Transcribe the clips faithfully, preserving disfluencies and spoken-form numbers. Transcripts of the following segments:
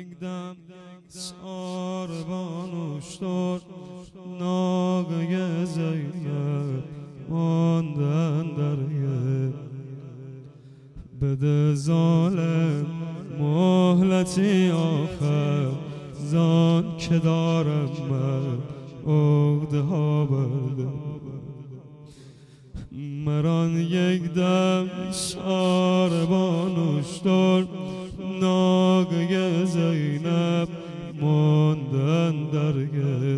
یک دم ساربانوش دار ناگه زینب ماندن در یک بده ظالم مهلتی آخر زان که دارم من عقده ها برده مران یک دم ساربانوش دار ناگه زینب ماندن در یک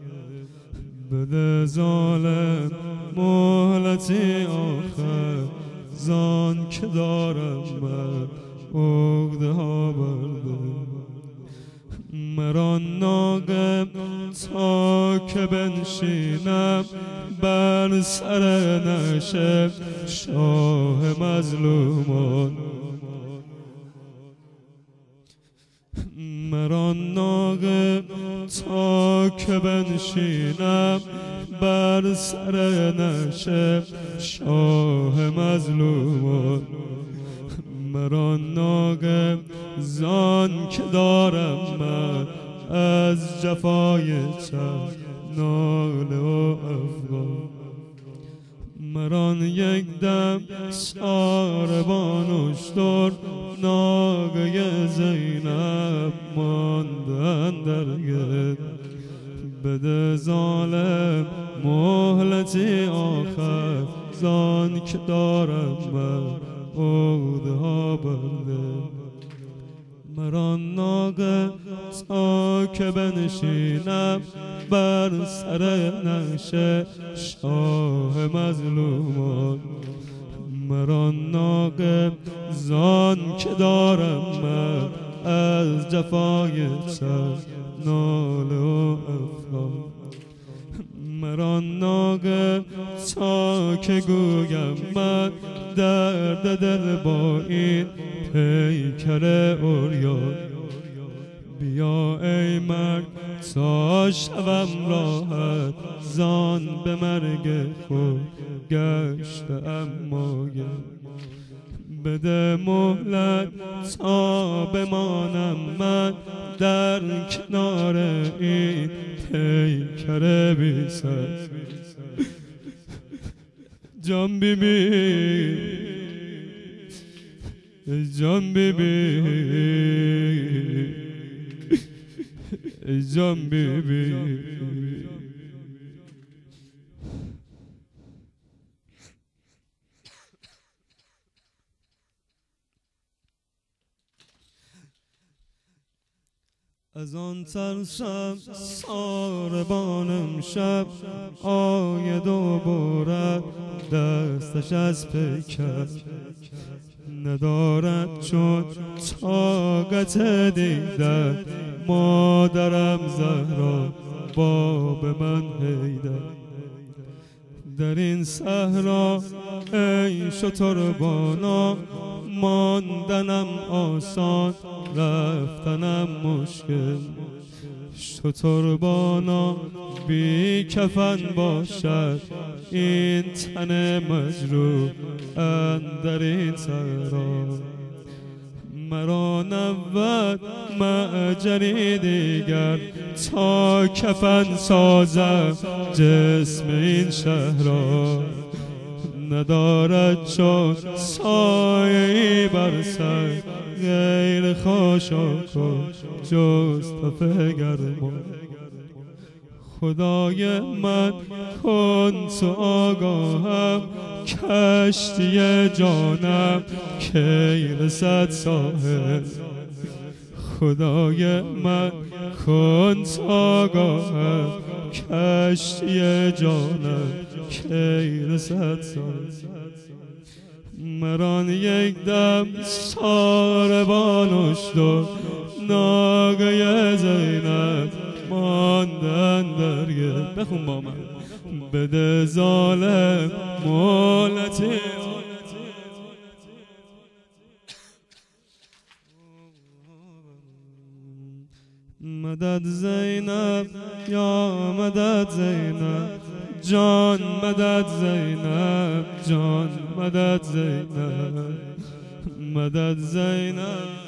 بده ظالم مهلتی آخر زان که دارم من عقده ها برده مران ناگه تا که بنشینم بر سر نشه شاه مظلومان مران ناگه تا که بنشینم بر سر نشه شاه مظلومان مران ناگه زان که دارم من از جفای چشم ناله و افغان مران یک دم ساربانوش دار ناگه زینب ماندن در یک بده ظالم مهلتی آخر زان که دارم من عقده ها برده مران ناگه تا که بنشینم بر سر نشه شاه مظلومان مران ناگه زان که دارم من از جفای چشم ناله و افغان مران ناگه تا که گویم من درد دل با این پیکر عریان بیا ای مرگ تا شوم راحت زان به مرگ خود گشتم مایل بده مهلت تا بمانم من در کنار این پیکر بی سر جان بی بی جان بی بی جان بی بی از آن ترسم ساربانم شب آید و برد دستش از پیکر ندارد چون طاقت دیدن مادرم زهرا باب من حیدر در این صحرا ای شتربانا ماندنم آسان رفتنم مشکل شتربانا بی کفن باشد این تن مجروح اندر این صحرا مرا نبود معجنی دیگر تا کفن سازم جسم این شهرا ندارد چون سایه‌ای بر سر غیر خاشاک و جز تف گرما خدای من کن تو آگاهم کشتی جانم کی رسد ساحل خدای من کن تو آگاهم کشتی جانم کی رسد ساحل مران یک دم ساربانوش دار ناگه زینب ماندن در یک بخون با من بده ظالم مهلتی مدد زینب یا مدد زینب جان مدد زینب جان مدد زینب مدد زینب